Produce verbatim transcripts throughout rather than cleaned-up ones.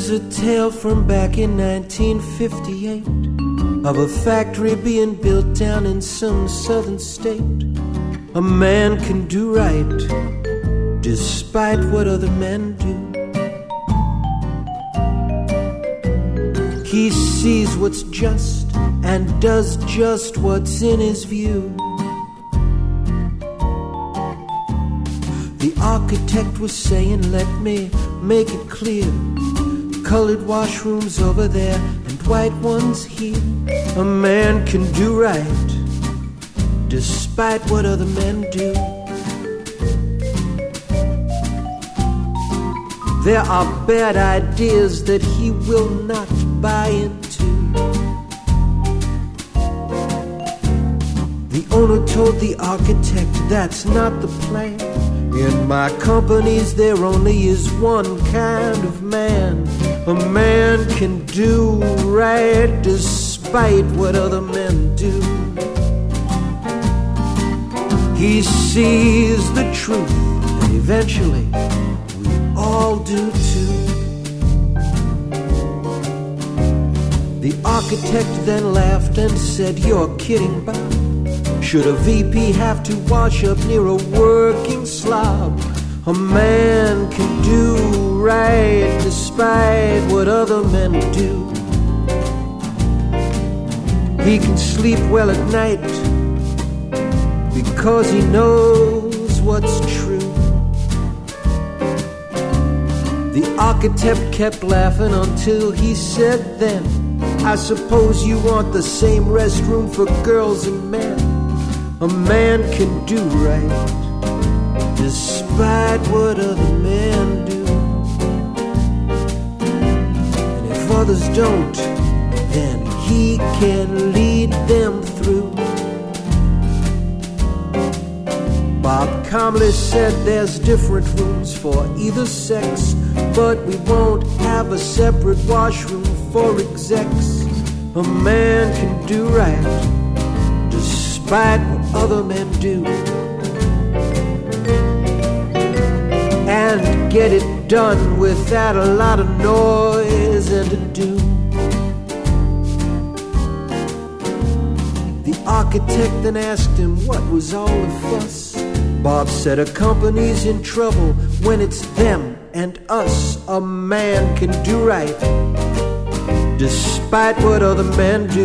is a tale from back in nineteen fifty-eight of a factory being built down in some southern state. A man can do right despite what other men do. He sees what's just and does just what's in his view. The architect was saying, let me make it clear, colored washrooms over there and white ones here. A man can do right despite what other men do. There are bad ideas that he will not buy into. The owner told the architect, that's not the plan. In my companies there only is one kind of man. A man can do right despite what other men do. He sees the truth, and eventually we all do too. The architect then laughed and said, you're kidding, Bob. Should a V P have to wash up near a working slob? A man can do right despite what other men do. He can sleep well at night because he knows what's true. The architect kept laughing until he said then, I suppose you want the same restroom for girls and men. A man can do right despite what other men do. And if others don't, then he can lead them through. Bob calmly said there's different rooms for either sex, but we won't have a separate washroom for execs. A man can do right despite what other men do, and get it done without a lot of noise and ado. The architect then asked him what was all the fuss. Bob said a company's in trouble when it's them and us. A man can do right despite what other men do.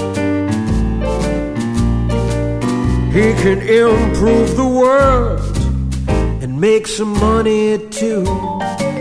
He can improve the world and make some money too.